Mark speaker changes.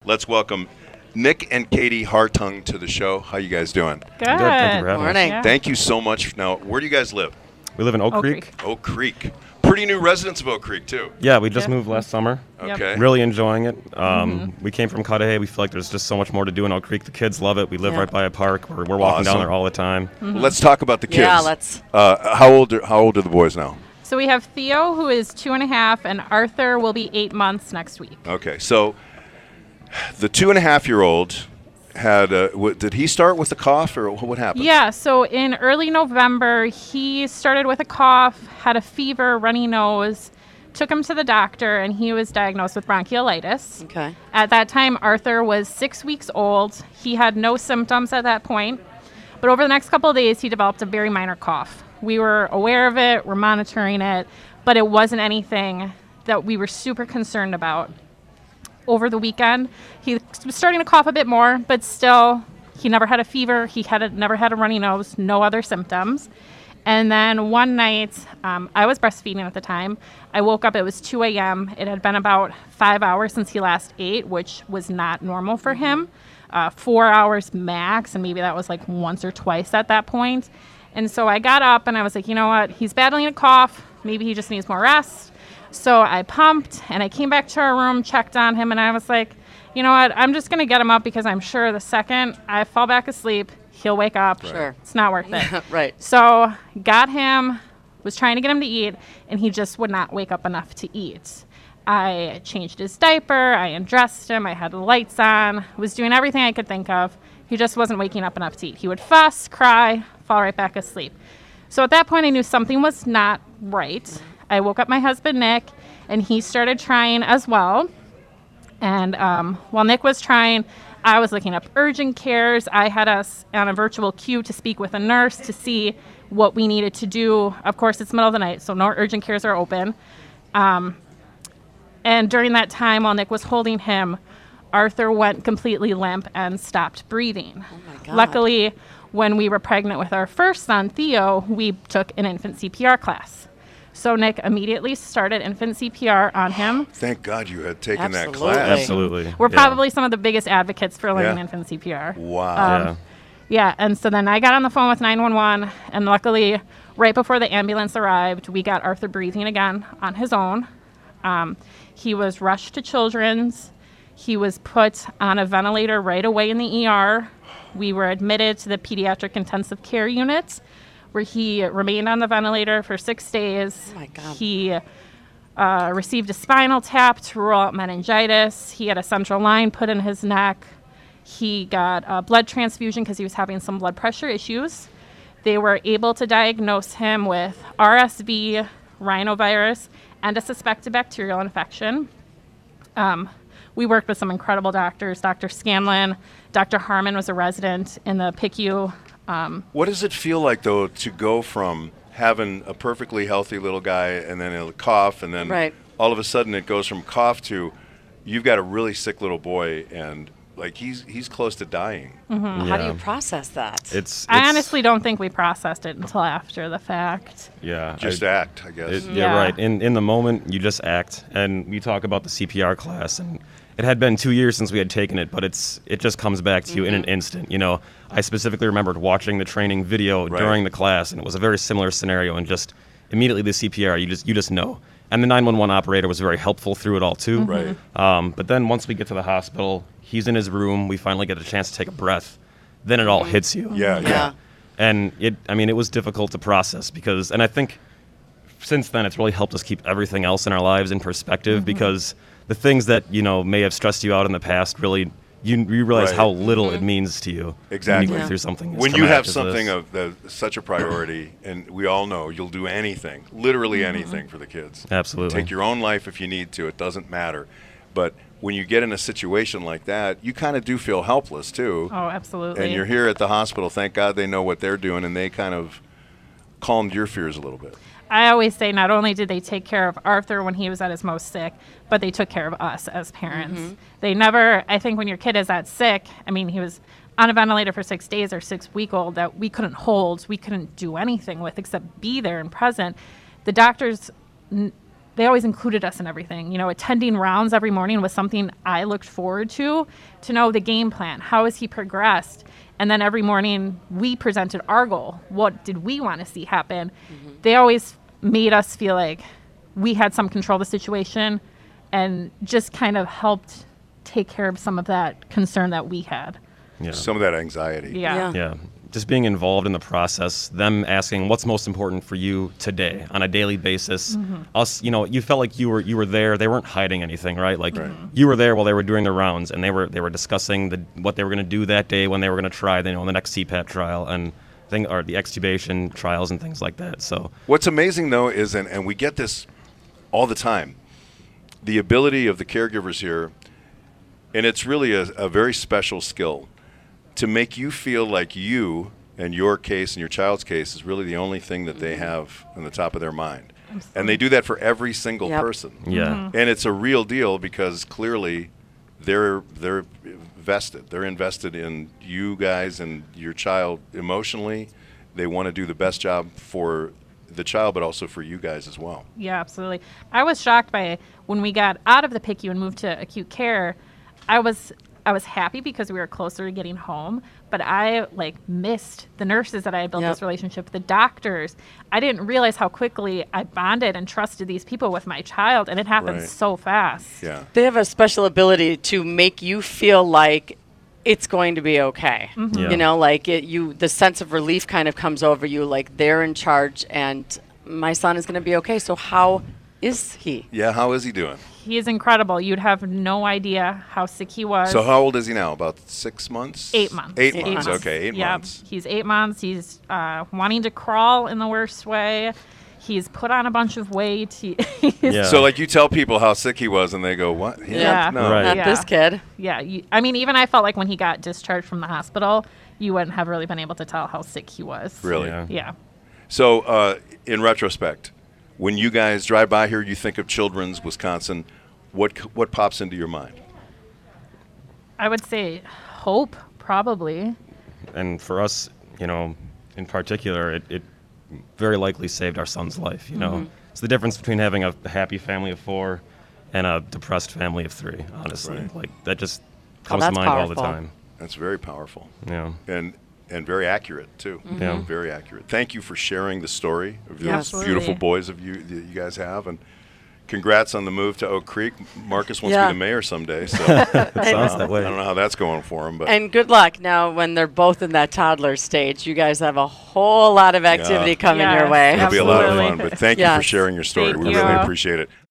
Speaker 1: Let's welcome Nick and Katie Hartung to the show. How you guys doing?
Speaker 2: Good.
Speaker 3: Thank you for having
Speaker 4: Morning.
Speaker 3: us.
Speaker 1: Thank you so much. Now, where do you guys live?
Speaker 3: We live in Oak
Speaker 2: Oak
Speaker 3: Creek.
Speaker 2: Creek.
Speaker 1: Oak Creek. Pretty new residents of Oak Creek, too.
Speaker 3: Yeah, we just
Speaker 2: Yeah.
Speaker 3: moved last summer.
Speaker 2: Yep.
Speaker 1: Okay.
Speaker 3: Really enjoying it. We came from Cudahy. We feel like there's just so much more to do in Oak Creek. The kids love it. We live
Speaker 4: Yeah.
Speaker 3: right by a park. We're walking down
Speaker 1: Awesome.
Speaker 3: there all the time.
Speaker 1: Well, let's talk about the kids.
Speaker 4: Yeah, let's.
Speaker 1: How old are the boys now?
Speaker 2: So we have Theo, who is 2.5, and Arthur will be 8 months next week.
Speaker 1: Okay, so the 2.5-year-old had. Did he start with a cough, or what happened?
Speaker 2: Yeah, so in early November, he started with a cough, had a fever, runny nose, took him to the doctor, and he was diagnosed with bronchiolitis.
Speaker 4: Okay.
Speaker 2: At that time, Arthur was 6 weeks old. He had no symptoms at that point. But over the next couple of days, he developed a very minor cough. We were aware of it, we're monitoring it, but it wasn't anything that we were super concerned about. Over the weekend, he was starting to cough a bit more, but still, he never had a fever. He never had a runny nose, no other symptoms. And then one night, I was breastfeeding at the time. I woke up, it was 2 a.m. It had been about 5 hours since he last ate, which was not normal for him. 4 hours max, and maybe that was like once or twice at that point. And so I got up and I was like, you know what? He's battling a cough. Maybe he just needs more rest. So I pumped and I came back to our room, checked on him, and I was like, you know what? I'm just going to get him up because I'm sure the second I fall back asleep, he'll wake up.
Speaker 4: Sure.
Speaker 2: It's not worth it.
Speaker 4: Right.
Speaker 2: So got him, was trying to get him to eat, and he just would not wake up enough to eat. I changed his diaper, I undressed him, I had the lights on, was doing everything I could think of. He just wasn't waking up enough to eat. He would fuss, cry, fall right back asleep. So at that point, I knew something was not right. I woke up my husband, Nick, and he started trying as well. And while Nick was trying, I was looking up urgent cares. I had us on a virtual queue to speak with a nurse to see what we needed to do. Of course, it's middle of the night, so no urgent cares are open. And during that time, while Nick was holding him, Arthur went completely limp and stopped breathing.
Speaker 4: Oh my God.
Speaker 2: Luckily, when we were pregnant with our first son, Theo, we took an infant CPR class. So Nick immediately started infant CPR on him.
Speaker 1: Thank God you had taken that
Speaker 4: Absolutely.
Speaker 1: class.
Speaker 3: Absolutely.
Speaker 2: We're
Speaker 3: Yeah.
Speaker 2: probably some of the biggest advocates for learning
Speaker 1: Yeah.
Speaker 2: infant CPR.
Speaker 1: Wow.
Speaker 3: Yeah.
Speaker 2: Yeah, and so then I got on the phone with 911, and luckily, right before the ambulance arrived, we got Arthur breathing again on his own. He was rushed to Children's. He was put on a ventilator right away in the ER. We were admitted to the pediatric intensive care unit, where he remained on the ventilator for 6 days.
Speaker 4: Oh my God.
Speaker 2: He received a spinal tap to rule out meningitis. He had a central line put in his neck. He got a blood transfusion because he was having some blood pressure issues. They were able to diagnose him with RSV, rhinovirus, and a suspected bacterial infection. We worked with some incredible doctors. Dr. Scanlon, Dr. Harmon was a resident in the PICU.
Speaker 1: What does it feel like, though, to go from having a perfectly healthy little guy and then he'll cough, and then
Speaker 4: Right.
Speaker 1: all of a sudden it goes from cough to you've got a really sick little boy, and like he's close to dying.
Speaker 4: How do you
Speaker 3: Yeah.
Speaker 4: process that?
Speaker 3: It's
Speaker 2: I honestly don't think we processed it until after the fact.
Speaker 3: yeah.
Speaker 1: Just act, I guess.
Speaker 3: Yeah,
Speaker 2: Yeah.
Speaker 3: right. In the moment, you just act. And we talk about the CPR class, and it had been 2 years since we had taken it, but it just comes back to you in an instant. You know, I specifically remembered watching the training video
Speaker 1: Right.
Speaker 3: during the class, and it was a very similar scenario. And just immediately the CPR, you just know. And the 911 operator was very helpful through it all too.
Speaker 1: Right.
Speaker 3: But then once we get to the hospital, he's in his room. We finally get a chance to take a breath. Then it all hits you.
Speaker 1: Yeah.
Speaker 3: And it was difficult to process because, and I think since then it's really helped us keep everything else in our lives in perspective because the things that, you know, may have stressed you out in the past really, you realize
Speaker 1: Right.
Speaker 3: how little it means to you
Speaker 1: Exactly.
Speaker 3: when you go
Speaker 4: Yeah.
Speaker 3: through something. as
Speaker 1: When you
Speaker 3: traumatic
Speaker 1: have
Speaker 3: as
Speaker 1: something
Speaker 3: this.
Speaker 1: of such a priority, and we all know you'll do anything, literally anything for the kids.
Speaker 3: Absolutely.
Speaker 1: Take your own life if you need to. It doesn't matter. But when you get in a situation like that, you kind of do feel helpless too.
Speaker 2: Oh, absolutely.
Speaker 1: And you're here at the hospital. Thank God they know what they're doing, and they kind of calmed your fears a little bit.
Speaker 2: I always say not only did they take care of Arthur when he was at his most sick, but they took care of us as parents. They never, I think when your kid is that sick, I mean, he was on a ventilator for 6 days or 6-week-old that we couldn't hold, we couldn't do anything with except be there and present. The doctors they always included us in everything. You know, attending rounds every morning was something I looked forward to know the game plan. How has he progressed? And then every morning we presented our goal. What did we want to see happen? They always made us feel like we had some control of the situation and just kind of helped take care of some of that concern that we had.
Speaker 3: Yeah.
Speaker 1: Some of that anxiety.
Speaker 2: Yeah.
Speaker 3: Yeah. Just being involved in the process, them asking what's most important for you today on a daily basis. Us, you know, you felt like you were there. They weren't hiding anything, right? Like you were there while they were doing the rounds, and they were discussing what they were going to do that day when they were going to try, the next CPAP trial and or the extubation trials and things like that. So
Speaker 1: What's amazing, though, is, and we get this all the time, the ability of the caregivers here, and it's really a very special skill, to make you feel like you and your case and your child's case is really the only thing that they have on the top of their mind. And they do that for every single person.
Speaker 3: yeah,
Speaker 1: And it's a real deal because clearly they're vested. They're invested in you guys and your child emotionally. They want to do the best job for the child, but also for you guys as well.
Speaker 2: Yeah, absolutely. I was shocked by when we got out of the PICU and moved to acute care. I was happy because we were closer to getting home, but I missed the nurses that I had built this relationship with, the doctors. I didn't realize how quickly I bonded and trusted these people with my child, and it happened
Speaker 1: Right.
Speaker 2: so fast.
Speaker 1: Yeah.
Speaker 4: They have a special ability to make you feel like it's going to be okay.
Speaker 3: Yeah.
Speaker 4: You know, like the sense of relief kind of comes over you, like they're in charge and my son is going to be okay. So how is he?
Speaker 1: Yeah, how is he doing?
Speaker 2: He is incredible. You'd have no idea how sick he was.
Speaker 1: So how old is he now? About 6 months?
Speaker 2: 8 months.
Speaker 1: 8
Speaker 4: 8
Speaker 1: months.
Speaker 4: months.
Speaker 1: Okay, 8
Speaker 2: Yeah,
Speaker 1: months.
Speaker 2: he's 8 months. He's wanting to crawl in the worst way. He's put on a bunch of weight.
Speaker 3: yeah.
Speaker 1: So like you tell people how sick he was, and they go, "What? Him?
Speaker 2: Yeah.
Speaker 1: No."
Speaker 3: Right.
Speaker 4: Not
Speaker 2: Yeah.
Speaker 4: this kid.
Speaker 2: Yeah, I mean, even I felt like when he got discharged from the hospital, you wouldn't have really been able to tell how sick he was.
Speaker 1: Really?
Speaker 3: Yeah.
Speaker 2: Yeah.
Speaker 1: So in retrospect, when you guys drive by here, you think of Children's Wisconsin. What pops into your mind?
Speaker 2: I would say hope, probably.
Speaker 3: And for us, in particular, it very likely saved our son's life. It's the difference between having a happy family of 4 and a depressed family of 3. Honestly,
Speaker 1: Right.
Speaker 3: like that just comes to
Speaker 4: that's
Speaker 3: mind all the
Speaker 4: powerful.
Speaker 3: time.
Speaker 1: That's very powerful.
Speaker 3: Yeah.
Speaker 1: And very accurate too.
Speaker 3: Yeah.
Speaker 1: Very accurate. Thank you for sharing the story of your
Speaker 4: Yes.
Speaker 1: beautiful
Speaker 2: Absolutely.
Speaker 1: boys that you guys have, and congrats on the move to Oak Creek. Marcus wants to
Speaker 4: Yeah.
Speaker 1: be the mayor someday, so
Speaker 3: It sounds that
Speaker 1: I
Speaker 3: way.
Speaker 1: don't know how that's going for him, but
Speaker 4: And good luck now when they're both in that toddler stage. You guys have a whole lot of activity
Speaker 1: Yeah.
Speaker 4: coming
Speaker 2: Yes.
Speaker 4: your way.
Speaker 1: it'll be a lot of
Speaker 2: Absolutely.
Speaker 1: fun. But thank you for
Speaker 4: Yes.
Speaker 1: sharing your story.
Speaker 2: Thank
Speaker 1: We
Speaker 2: you.
Speaker 1: really appreciate it.